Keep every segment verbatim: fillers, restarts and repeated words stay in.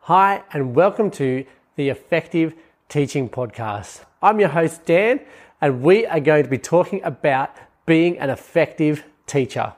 Hi, and welcome to the Effective Teaching Podcast. I'm your host, Dan, and we are going to be talking about being an effective teacher.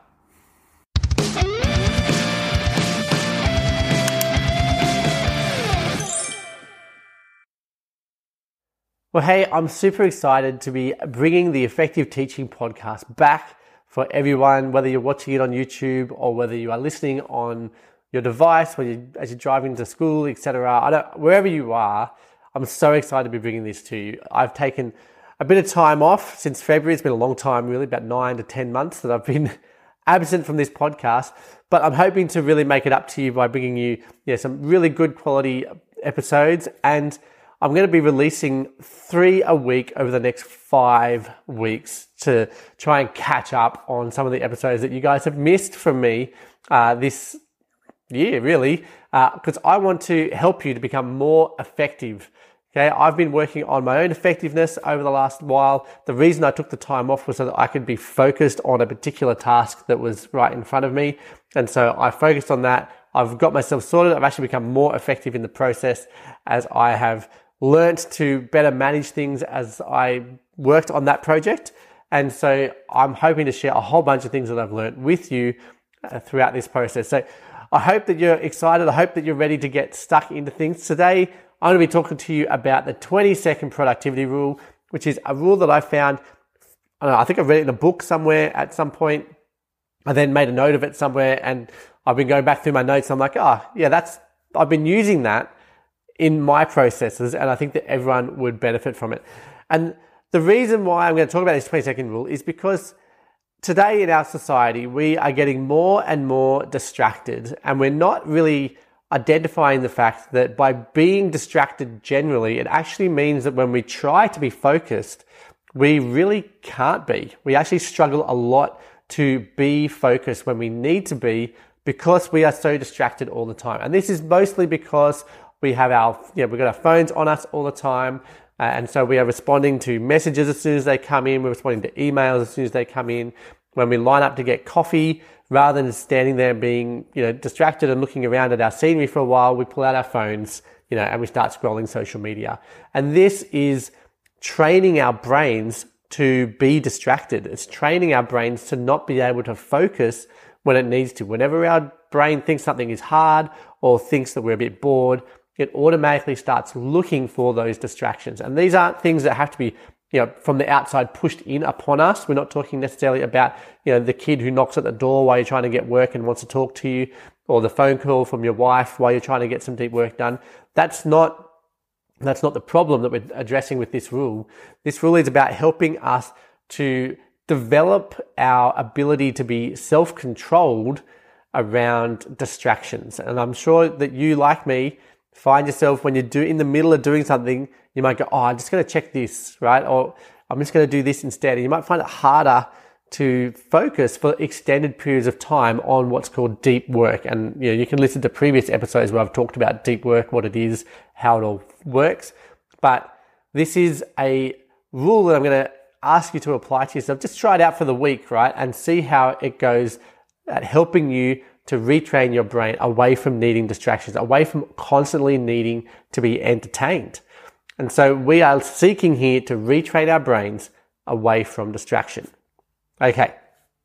Well, hey, I'm super excited to be bringing the Effective Teaching Podcast back for everyone, whether you're watching it on YouTube or whether you are listening on your device when you, as you're driving to school, et cetera. I don't, wherever you are, I'm so excited to be bringing this to you. I've taken a bit of time off since February. It's been a long time, really, about nine to ten months that I've been absent from this podcast. But I'm hoping to really make it up to you by bringing you, yeah, some really good quality episodes. And I'm going to be releasing three a week over the next five weeks to try and catch up on some of the episodes that you guys have missed from me uh, this year, really, because uh, I want to help you to become more effective. Okay, I've been working on my own effectiveness over the last while. The reason I took the time off was so that I could be focused on a particular task that was right in front of me. And so I focused on that. I've got myself sorted. I've actually become more effective in the process as I have learnt to better manage things as I worked on that project. And so I'm hoping to share a whole bunch of things that I've learnt with you uh, throughout this process. So I hope that you're excited. I hope that you're ready to get stuck into things. Today, I'm going to be talking to you about the twenty second productivity rule, which is a rule that I found, I don't know, I think I read it in a book somewhere at some point. I then made a note of it somewhere and I've been going back through my notes. I'm like, oh yeah, that's, I've been using that in my processes and I think that everyone would benefit from it. And the reason why I'm going to talk about this twenty second rule is because today in our society, we are getting more and more distracted, and we're not really identifying the fact that by being distracted generally, it actually means that when we try to be focused, we really can't be. We actually struggle a lot to be focused when we need to be because we are so distracted all the time. And this is mostly because we have our, you know, we've got our phones on us all the time. Uh, and so we are responding to messages as soon as they come in. We're responding to emails as soon as they come in. When we line up to get coffee, rather than standing there being, you know, distracted and looking around at our scenery for a while, we pull out our phones, you know, and we start scrolling social media. And this is training our brains to be distracted. It's training our brains to not be able to focus when it needs to. Whenever our brain thinks something is hard or thinks that we're a bit bored, it automatically starts looking for those distractions. And these aren't things that have to be, you know, from the outside pushed in upon us. We're not talking necessarily about, you know, the kid who knocks at the door while you're trying to get work and wants to talk to you, or the phone call from your wife while you're trying to get some deep work done. That's not, that's not the problem that we're addressing with this rule. This rule is about helping us to develop our ability to be self-controlled around distractions. And I'm sure that you, like me, find yourself when you're do, in the middle of doing something, you might go, oh, I'm just going to check this, right? Or I'm just going to do this instead. And you might find it harder to focus for extended periods of time on what's called deep work. And you know, you can listen to previous episodes where I've talked about deep work, what it is, how it all works. But this is a rule that I'm going to ask you to apply to yourself. Just try it out for the week, right? And see how it goes at helping you to retrain your brain away from needing distractions, away from constantly needing to be entertained. And so we are seeking here to retrain our brains away from distraction. Okay,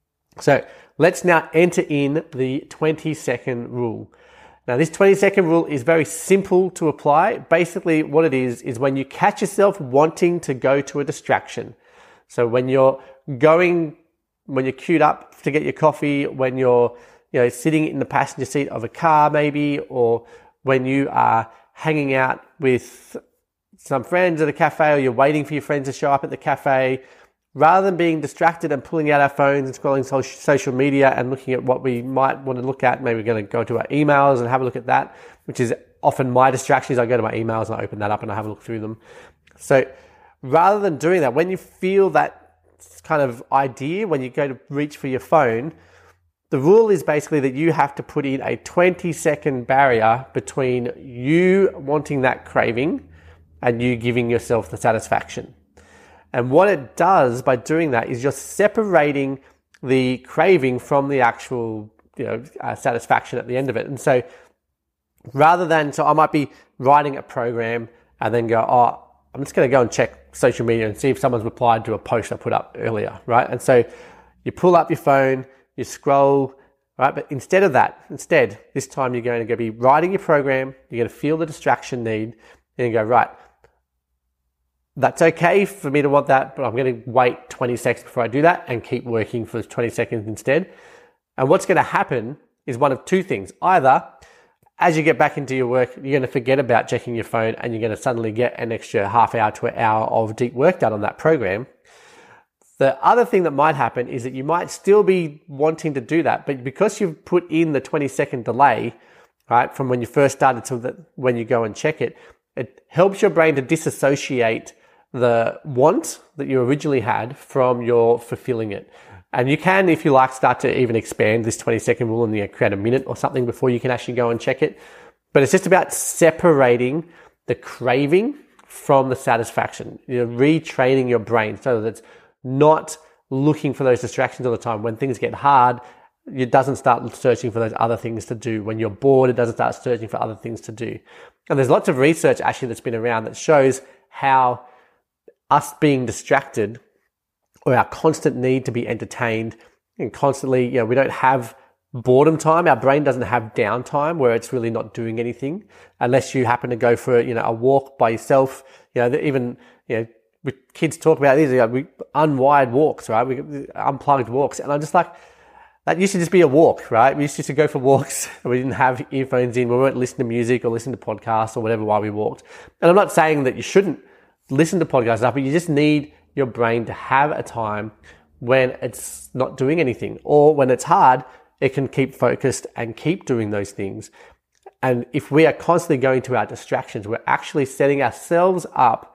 so let's now enter in the twenty second rule. Now this twenty second rule is very simple to apply. Basically what it is, is when you catch yourself wanting to go to a distraction. So when you're going, when you're queued up to get your coffee, when you're you know, sitting in the passenger seat of a car maybe, or when you are hanging out with some friends at a cafe, or you're waiting for your friends to show up at the cafe, rather than being distracted and pulling out our phones and scrolling social media and looking at what we might want to look at, maybe we're going to go to our emails and have a look at that, which is often my distraction. Is I go to my emails and I open that up and I have a look through them. So rather than doing that, when you feel that kind of idea, when you go to reach for your phone, the rule is basically that you have to put in a twenty second barrier between you wanting that craving and you giving yourself the satisfaction. And what it does by doing that is you're separating the craving from the actual, you know, uh, satisfaction at the end of it. And so Rather than, so I might be writing a program and then go, oh, I'm just going to go and check social media and see if someone's replied to a post I put up earlier, right? And so you pull up your phone, you scroll, right? But instead of that, instead, this time you're going to go be writing your program, you're going to feel the distraction need, and you go, right, that's okay for me to want that, but I'm going to wait twenty seconds before I do that and keep working for twenty seconds instead. And what's going to happen is one of two things. Either as you get back into your work, you're going to forget about checking your phone and you're going to suddenly get an extra half hour to an hour of deep work done on that program. The other thing that might happen is that you might still be wanting to do that, but because you've put in the twenty second delay, right, from when you first started to the, when you go and check it, it helps your brain to disassociate the want that you originally had from your fulfilling it. And you can, if you like, start to even expand this twenty second rule and you know, create a minute or something before you can actually go and check it. But it's just about separating the craving from the satisfaction. You're retraining your brain so that it's not looking for those distractions all the time. When things get hard, it doesn't start searching for those other things to do. When you're bored, it doesn't start searching for other things to do. And there's lots of research actually that's been around that shows how us being distracted or our constant need to be entertained and constantly, you know, we don't have boredom time. Our brain doesn't have downtime where it's really not doing anything unless you happen to go for, you know, a walk by yourself. You know, even, you know, we, kids talk about these, you know, we unwired walks, right? We unplugged walks. And I'm just like, that used to just be a walk, right? We used to go for walks. We didn't have earphones in. We weren't listening to music or listening to podcasts or whatever while we walked. And I'm not saying that you shouldn't listen to podcasts, but you just need your brain to have a time when it's not doing anything, or when it's hard, it can keep focused and keep doing those things. And if we are constantly going to our distractions, we're actually setting ourselves up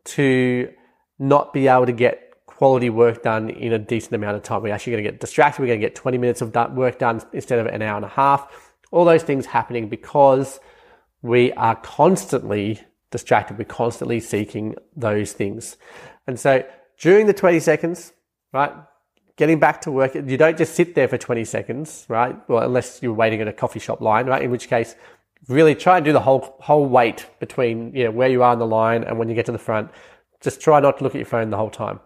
to not be able to get quality work done in a decent amount of time. We're actually going to get distracted. We're going to get twenty minutes of work done instead of an hour and a half. All those things happening because we are constantly distracted. We're constantly seeking those things. And so during the twenty seconds, right, getting back to work, you don't just sit there for twenty seconds, right? Well, unless you're waiting at a coffee shop line, right? In which case, really try and do the whole whole wait between, you know, where you are on the line and when you get to the front. Just try not to look at your phone the whole time.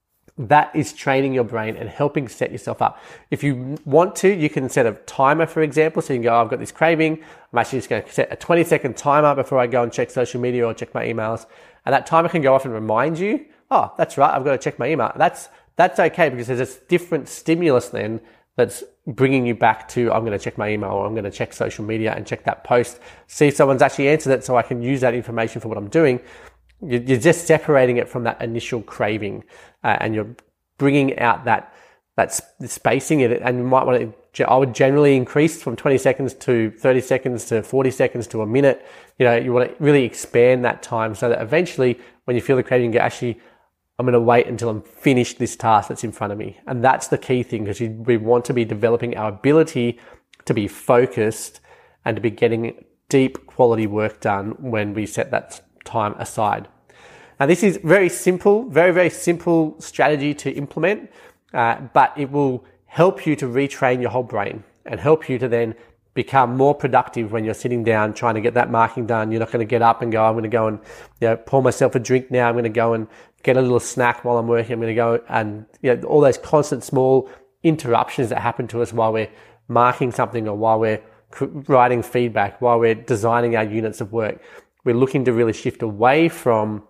That is training your brain and helping set yourself up. If you want to, you can set a timer, for example. So you can go, oh, I've got this craving. I'm actually just going to set a twenty second timer before I go and check social media or check my emails. And that timer can go off and remind you, oh, that's right, I've got to check my email. That's that's okay because there's a different stimulus then that's bringing you back to, I'm going to check my email or I'm going to check social media and check that post, see if someone's actually answered it so I can use that information for what I'm doing. You're just separating it from that initial craving, uh, and you're bringing out that that spacing in it. And you might want to, I would generally increase from twenty seconds to thirty seconds to forty seconds to a minute. You know, you want to really expand that time so that eventually when you feel the craving, you go, actually, I'm going to wait until I'm finished this task that's in front of me. And that's the key thing, because we want to be developing our ability to be focused and to be getting deep quality work done when we set that time aside. Now, this is very simple, very, very simple strategy to implement, uh, but it will help you to retrain your whole brain and help you to then become more productive when you're sitting down trying to get that marking done. You're not going to get up and go, I'm going to go and, you know, pour myself a drink now. I'm going to go and get a little snack while I'm working. I'm going to go and, you know, all those constant small interruptions that happen to us while we're marking something or while we're writing feedback, while we're designing our units of work. We're looking to really shift away from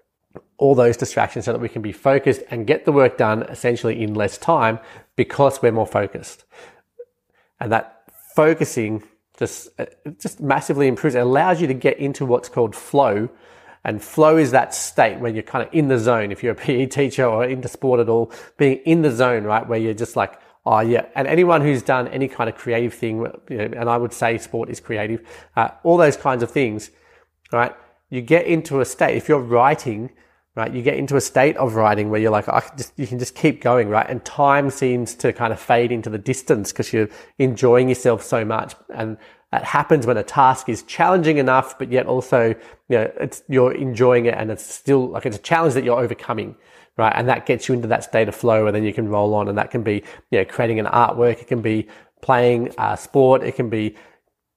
all those distractions so that we can be focused and get the work done essentially in less time because we're more focused. And that focusing just, just massively improves. It allows you to get into what's called flow. And flow is that state when you're kind of in the zone. If you're a P E teacher or into sport at all, being in the zone, right? Where you're just like, oh yeah. And anyone who's done any kind of creative thing, you know, and I would say sport is creative, uh, all those kinds of things, right? You get into a state, if you're writing, right, you get into a state of writing where you're like, I can just, you can just keep going, right? And time seems to kind of fade into the distance because you're enjoying yourself so much. And that happens when a task is challenging enough, but yet also, you know, it's, you're enjoying it and it's still like it's a challenge that you're overcoming, right? And that gets you into that state of flow, and then you can roll on. And that can be, you know, creating an artwork. It can be playing uh, sport. It can be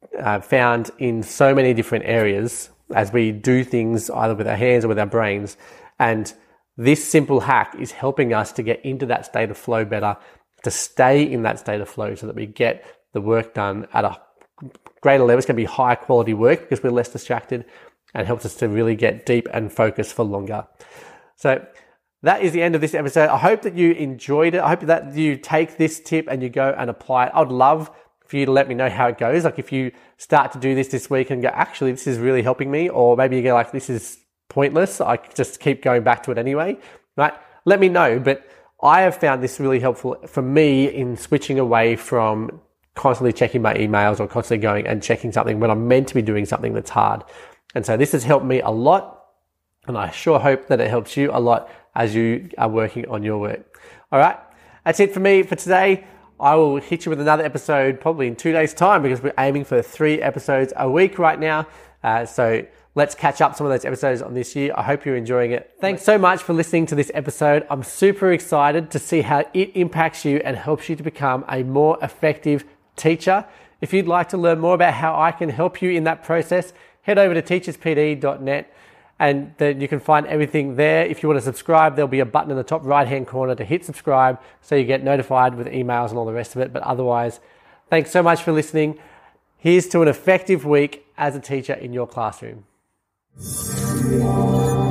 uh, found in so many different areas as we do things either with our hands or with our brains. And this simple hack is helping us to get into that state of flow better, to stay in that state of flow so that we get the work done at a greater level. It's going to be higher quality work because we're less distracted, and helps us to really get deep and focus for longer. So that is the end of this episode. I hope that you enjoyed it. I hope that you take this tip and you go and apply it. I'd love for you to let me know how it goes. Like if you start to do this this week and go, actually, this is really helping me, or maybe you go like, this is pointless, I just keep going back to it anyway, right? Let me know. But I have found this really helpful for me in switching away from constantly checking my emails or constantly going and checking something when I'm meant to be doing something that's hard. And so this has helped me a lot, and I sure hope that it helps you a lot as you are working on your work. All right, that's it for me for today. I will hit you with another episode probably in two days' time because we're aiming for three episodes a week right now. Uh, so let's catch up some of those episodes on this year. I hope you're enjoying it. Thanks so much for listening to this episode. I'm super excited to see how it impacts you and helps you to become a more effective teacher. If you'd like to learn more about how I can help you in that process, head over to teachers p d dot net and then you can find everything there. If you want to subscribe, there'll be a button in the top right hand corner to hit subscribe so you get notified with emails and all the rest of it. But otherwise, thanks so much for listening. Here's to an effective week as a teacher in your classroom.